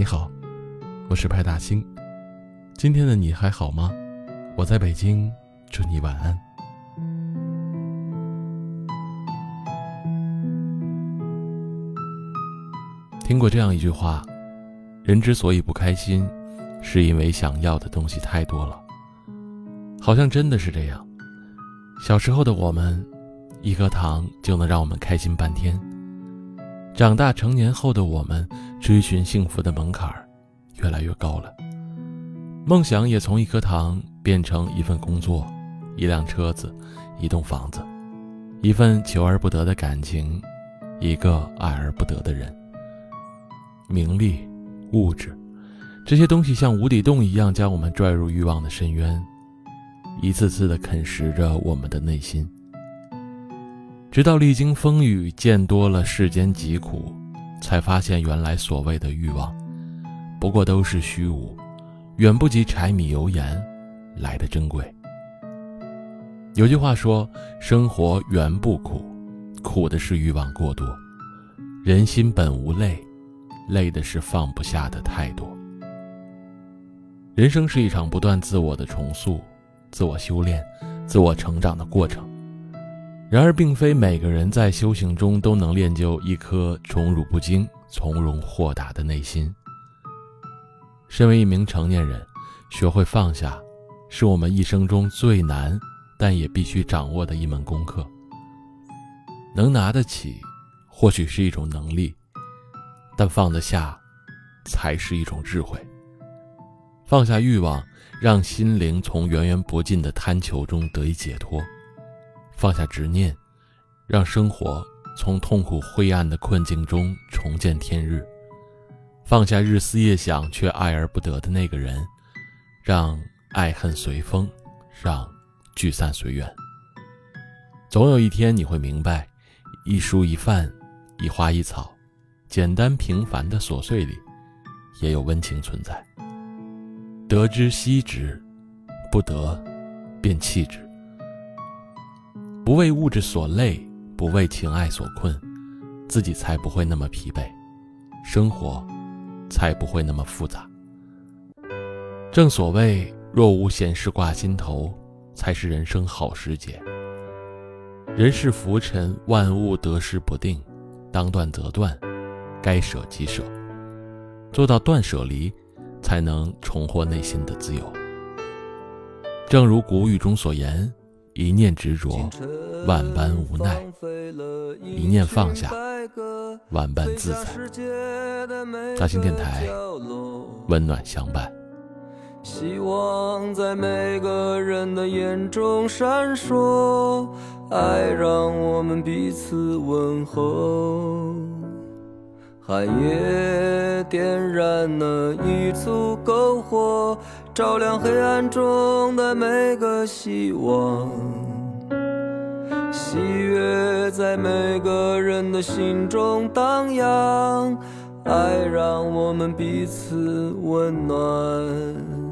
你好，我是派大星。今天的你还好吗？我在北京，祝你晚安。听过这样一句话，人之所以不开心，是因为想要的东西太多了。好像真的是这样。小时候的我们，一颗糖就能让我们开心半天。长大成年后的我们，追寻幸福的门槛越来越高了。梦想也从一颗糖变成一份工作，一辆车子，一栋房子，一份求而不得的感情，一个爱而不得的人。名利、物质，这些东西像无底洞一样将我们拽入欲望的深渊，一次次地啃食着我们的内心，直到历经风雨，见多了世间疾苦，才发现原来所谓的欲望不过都是虚无，远不及柴米油盐来的珍贵。有句话说，生活原不苦，苦的是欲望过多。人心本无累，累的是放不下的太多。人生是一场不断自我的重塑、自我修炼、自我成长的过程。然而并非每个人在修行中都能练就一颗宠辱不惊、从容豁达的内心。身为一名成年人，学会放下是我们一生中最难但也必须掌握的一门功课。能拿得起或许是一种能力，但放得下才是一种智慧。放下欲望，让心灵从源源不尽的贪求中得以解脱；放下执念，让生活从痛苦灰暗的困境中重见天日；放下日思夜想却爱而不得的那个人，让爱恨随风，让聚散随缘。总有一天你会明白，一蔬一饭，一花一草，简单平凡的琐碎里也有温情存在。得之惜之，不得便弃之。不为物质所累，不为情爱所困，自己才不会那么疲惫，生活才不会那么复杂。正所谓，若无闲事挂心头，才是人生好时节。人世浮沉，万物得失不定，当断则断，该舍即舍，做到断舍离，才能重获内心的自由。正如古语中所言，一念执着，万般无奈；一念放下，万般自在。大星电台，温暖相伴。 希望在每个人的眼中闪烁，爱让我们彼此问候。寒夜点燃了一簇篝火，照亮黑暗中的每个希望。喜悦在每个人的心中荡漾，爱让我们彼此温暖。